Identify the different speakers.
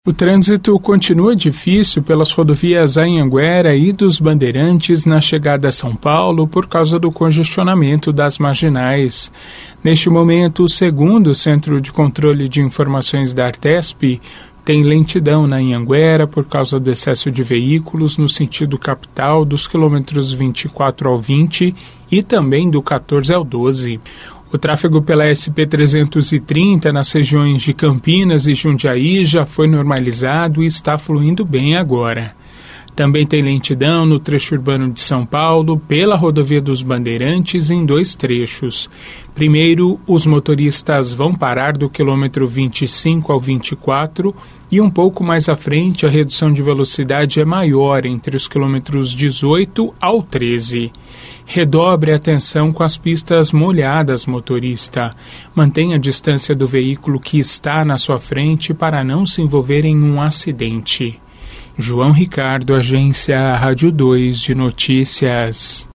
Speaker 1: O trânsito continua difícil pelas rodovias Anhanguera e dos Bandeirantes na chegada a São Paulo por causa do congestionamento das marginais. Neste momento, segundo o Centro de Controle de Informações da Artesp, tem lentidão na Anhanguera por causa do excesso de veículos no sentido capital dos quilômetros 24 ao 20 e também do 14 ao 12. O tráfego pela SP-330 nas regiões de Campinas e Jundiaí já foi normalizado e está fluindo bem agora. Também tem lentidão no trecho urbano de São Paulo pela rodovia dos Bandeirantes em 2 trechos. Primeiro, os motoristas vão parar do quilômetro 25 ao 24 e um pouco mais à frente a redução de velocidade é maior entre os quilômetros 18 ao 13. Redobre a atenção com as pistas molhadas, motorista. Mantenha a distância do veículo que está na sua frente para não se envolver em um acidente. João Ricardo, Agência Rádio 2 de Notícias.